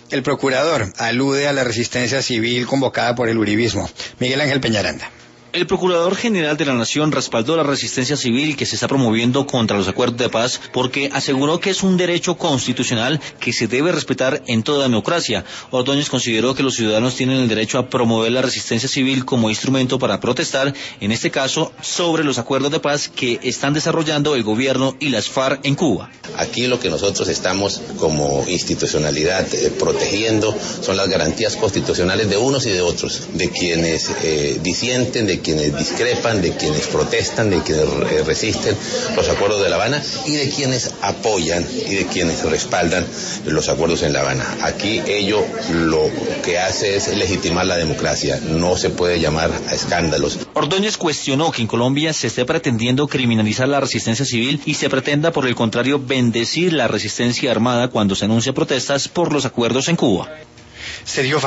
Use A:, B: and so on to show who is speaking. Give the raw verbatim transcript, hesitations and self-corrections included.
A: El procurador alude a la resistencia civil convocada por el uribismo. Miguel Ángel Peñaranda.
B: El Procurador General de la Nación respaldó la resistencia civil que se está promoviendo contra los acuerdos de paz porque aseguró que es un derecho constitucional que se debe respetar en toda democracia. Ordóñez consideró que los ciudadanos tienen el derecho a promover la resistencia civil como instrumento para protestar, en este caso, sobre los acuerdos de paz que están desarrollando el gobierno y las FARC en Cuba.
C: Aquí lo que nosotros estamos como institucionalidad eh, protegiendo son las garantías constitucionales de unos y de otros, de quienes eh, disienten, de quienes discrepan, de quienes protestan, de quienes eh, resisten los acuerdos de La Habana y de quienes apoyan y de quienes respaldan los acuerdos en La Habana. Aquí ello lo que hace es legitimar la democracia, no se puede llamar a escándalos.
B: Ordóñez cuestionó que en Colombia se esté pretendiendo criminalizar la resistencia civil y se pretenda, por el contrario, bendecir la resistencia armada cuando se anuncia protestas por los acuerdos en Cuba.
A: Se dio